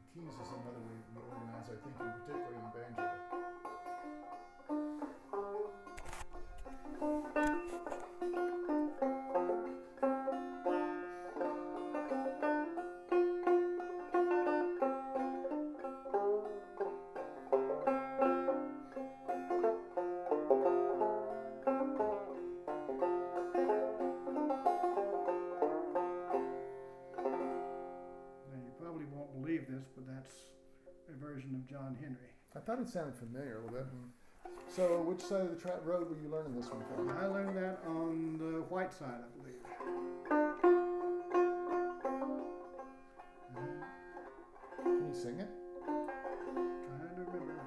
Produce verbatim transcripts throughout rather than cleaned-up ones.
keys is another way you organize our thinking, particularly in banjo. This, but that's a version of John Henry. I thought it sounded familiar a little bit. So, which side of the tra- road were you learning this one from? I learned that on the white side, I believe. Can you sing it? Trying to remember.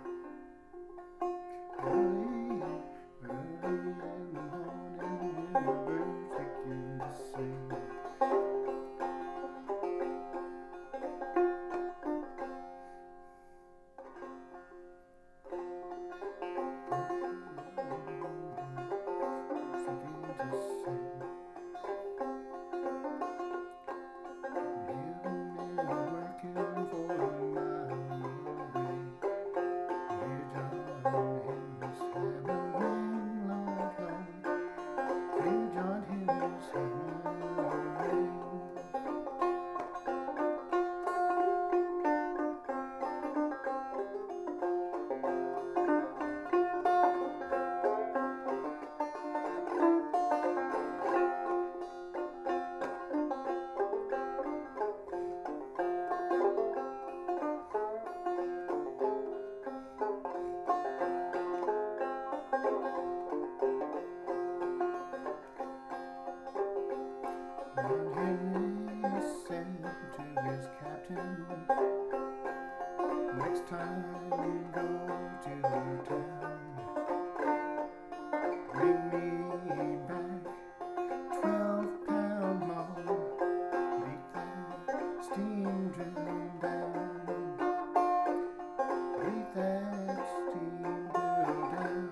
Early, early in the morning, when the birds begin to sing. John Henry said to his captain, next time you go to town, bring me back twelve pound more, make that steam drill down, make that steam drill down.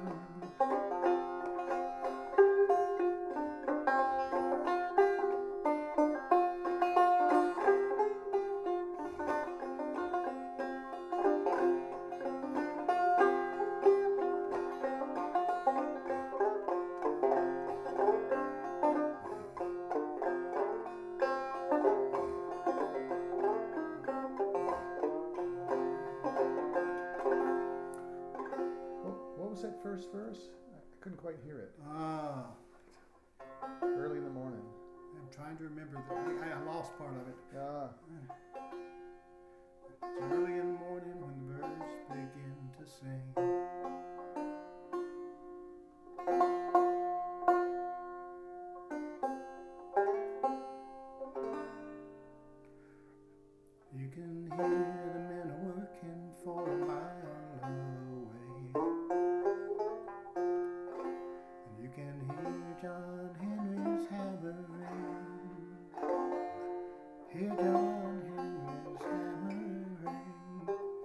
What was that first verse? I couldn't quite hear it. Ah. Early in the morning. I'm trying to remember that. I lost part of it. Ah. It's early in the morning when the birds begin to sing. You can hear the men working for a mile away, and you can hear John Henry's hammer ring. Hear John Henry's hammer ring.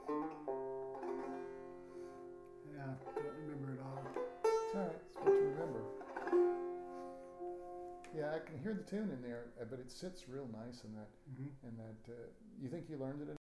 Yeah, don't remember it all. It's all right. It's what you remember. Yeah, I can hear the tune in there, but it sits real nice in that. Mm-hmm. In that, uh, you think you learned it?